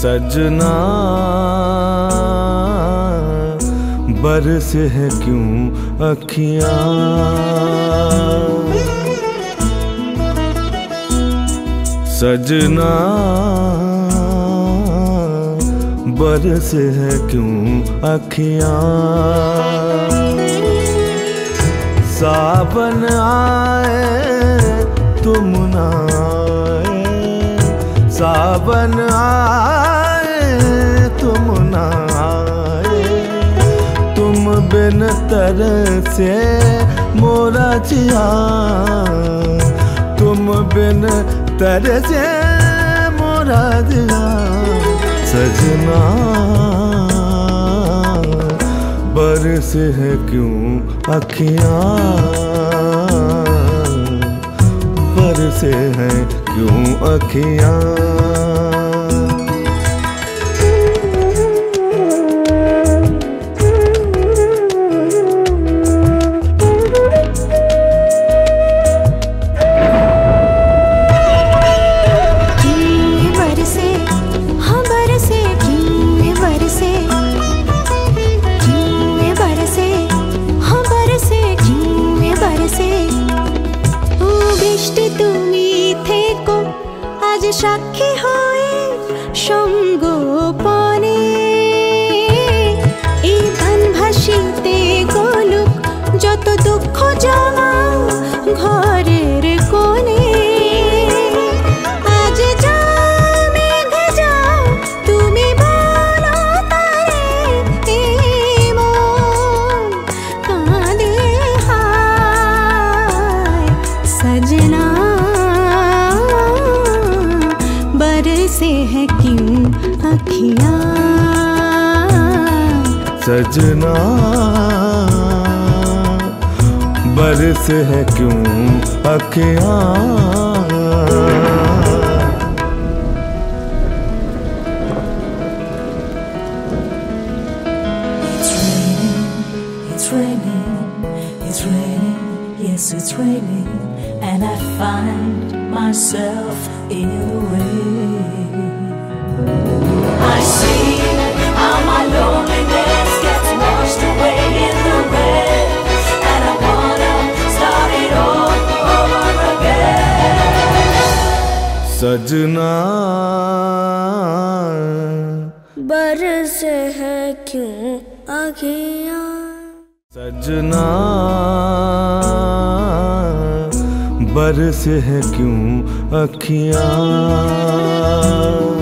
सजना बरस है क्यों अखियाँ, सजना बरस है क्यों अखियाँ। सावन आए तुम ना आए, सावन आए तुम ना आए, तुम बिन तरसे मोरा जिया, तुम बिन तरसे मोरा जिया। सजना बरस है क्यों अखियाँ, बरस है क्यों अखियाँ। সাক্ষী হয়ে সঙ্গোপনে এই গান ভাসিতে গলুক যত দুঃখ জমা ঘরের কোণে। আজ যাও মেঘে যাও তুমি বলো তারে, মন কাঁদে হায় সजना बरसे है क्यों अखियाँ, सजना बरस है क्यों अखियाँ। It's raining, it's raining, yes it's raining, and I find myself in the rain. I see how my loneliness gets washed away in the rain, and I wanna start it all over again. सजना बरस है क्यों अखियाँ, सजना बरस है क्यों अखियाँ।